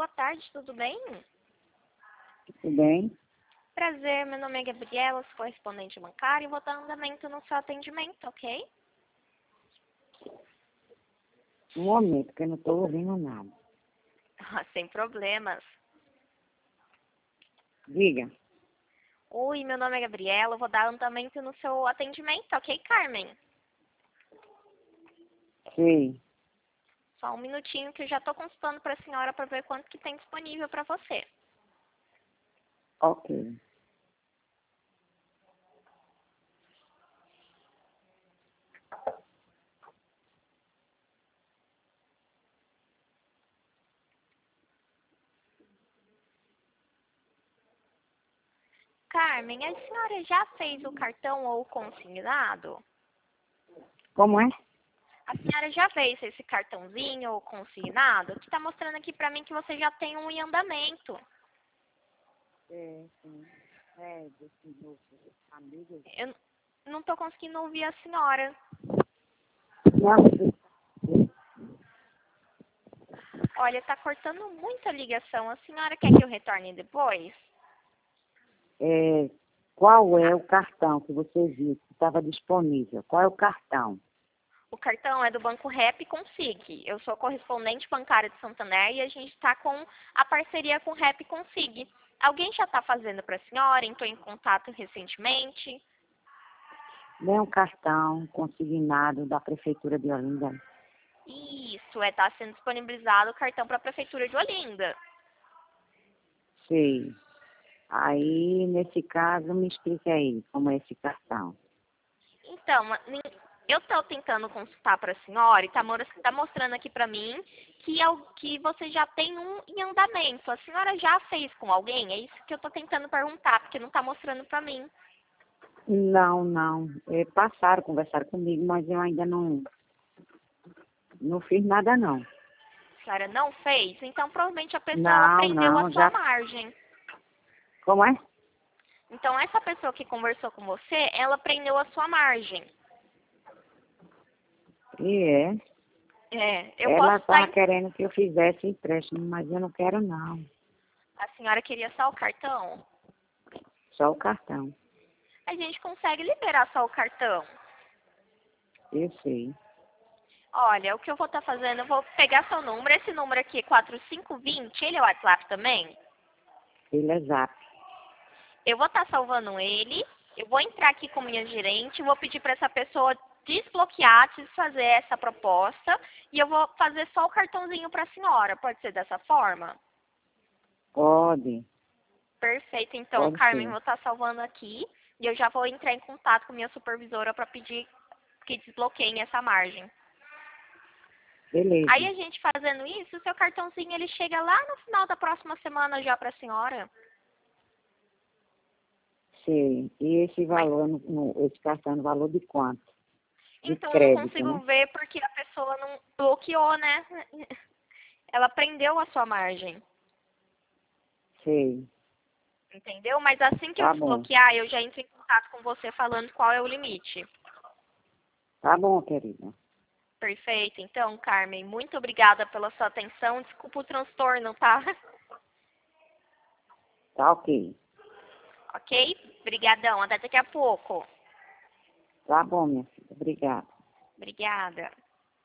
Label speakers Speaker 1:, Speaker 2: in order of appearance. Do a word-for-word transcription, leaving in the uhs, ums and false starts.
Speaker 1: boa tarde, tudo bem?
Speaker 2: Tudo bem?
Speaker 1: Prazer, meu nome é Gabriela, sou correspondente bancária e vou dar andamento no seu atendimento, ok?
Speaker 2: Um momento, que eu não estou ouvindo nada.
Speaker 1: Sem problemas.
Speaker 2: Diga.
Speaker 1: Oi, meu nome é Gabriela, vou dar andamento no seu atendimento, ok, Carmen?
Speaker 2: Sei.
Speaker 1: Só um minutinho que eu já estou consultando para a senhora para ver quanto que tem disponível para você.
Speaker 2: Ok.
Speaker 1: Carmen, a senhora já fez o cartão ou o consignado?
Speaker 2: Como é?
Speaker 1: A senhora já fez esse cartãozinho ou consignado? Que está mostrando aqui para mim que você já tem um em andamento.
Speaker 2: É, sim. É, desse novo amigo.
Speaker 1: Eu não estou conseguindo ouvir a senhora.
Speaker 2: Não,
Speaker 1: Olha, está cortando muito a ligação. A senhora quer que eu retorne depois?
Speaker 2: é, qual é o cartão que você viu que estava disponível? Qual é o cartão?
Speaker 1: O cartão é do Banco Rep com S I G. Eu sou correspondente bancária de Santander e a gente está com a parceria com Rep com S I G. Alguém já está fazendo para a senhora? Entrou em contato recentemente?
Speaker 2: Não é um cartão consignado da Prefeitura de Olinda.
Speaker 1: Isso, é, está sendo disponibilizado o cartão para a Prefeitura de Olinda.
Speaker 2: Sei. Aí, nesse caso, me explica aí como é esse cartão.
Speaker 1: Então, eu estou tentando consultar para a senhora e está tá mostrando aqui para mim que, é o, que você já tem um em andamento. A senhora já fez com alguém? É isso que eu estou tentando perguntar, porque não está mostrando para mim.
Speaker 2: Não, não. É, passaram, conversaram comigo, mas eu ainda não, não fiz nada, não.
Speaker 1: A senhora não fez? Então, provavelmente a pessoa ela
Speaker 2: Não,
Speaker 1: prendeu a
Speaker 2: não,
Speaker 1: sua
Speaker 2: já...
Speaker 1: margem.
Speaker 2: Como é?
Speaker 1: Então, essa pessoa que conversou com você, ela prendeu a sua margem.
Speaker 2: E é.
Speaker 1: É, eu
Speaker 2: Ela
Speaker 1: posso dar...
Speaker 2: estava querendo que eu fizesse empréstimo, mas eu não quero, não.
Speaker 1: A senhora queria só o cartão?
Speaker 2: Só o cartão.
Speaker 1: A gente consegue liberar só o cartão.
Speaker 2: Eu sei.
Speaker 1: Olha, o que eu vou estar fazendo, eu vou pegar seu número. Esse número aqui, quatro cinco dois zero, ele é o WhatsApp também?
Speaker 2: Ele é zap.
Speaker 1: Eu vou estar salvando ele. Eu vou entrar aqui com minha gerente. Vou pedir para essa pessoa desbloquear, desfazer essa proposta. E eu vou fazer só o cartãozinho para a senhora. Pode ser dessa forma?
Speaker 2: Pode.
Speaker 1: Perfeito. Então,
Speaker 2: Pode
Speaker 1: Carmen,
Speaker 2: ser.
Speaker 1: vou estar salvando aqui. E eu já vou entrar em contato com minha supervisora para pedir que desbloqueiem essa margem. Aí
Speaker 2: Beleza.
Speaker 1: a gente fazendo isso, o seu cartãozinho ele chega lá no final da próxima semana já para a senhora.
Speaker 2: Sei. E esse
Speaker 1: Mas,
Speaker 2: valor, no, no, esse cartão, no valor de quanto? De
Speaker 1: então eu não
Speaker 2: crédito,
Speaker 1: consigo
Speaker 2: né?
Speaker 1: ver porque a pessoa não bloqueou, né? Ela prendeu a sua margem,
Speaker 2: Sei.
Speaker 1: entendeu? Mas assim que eu
Speaker 2: Tá bom.
Speaker 1: desbloquear, eu já entro em contato com você falando qual é o limite.
Speaker 2: Tá bom, querida.
Speaker 1: Perfeito. Então, Carmen, muito obrigada pela sua atenção. Desculpa o transtorno, tá?
Speaker 2: Tá ok.
Speaker 1: Ok? Obrigadão. Até daqui a pouco.
Speaker 2: Tá bom, minha filha. Obrigada.
Speaker 1: Obrigada.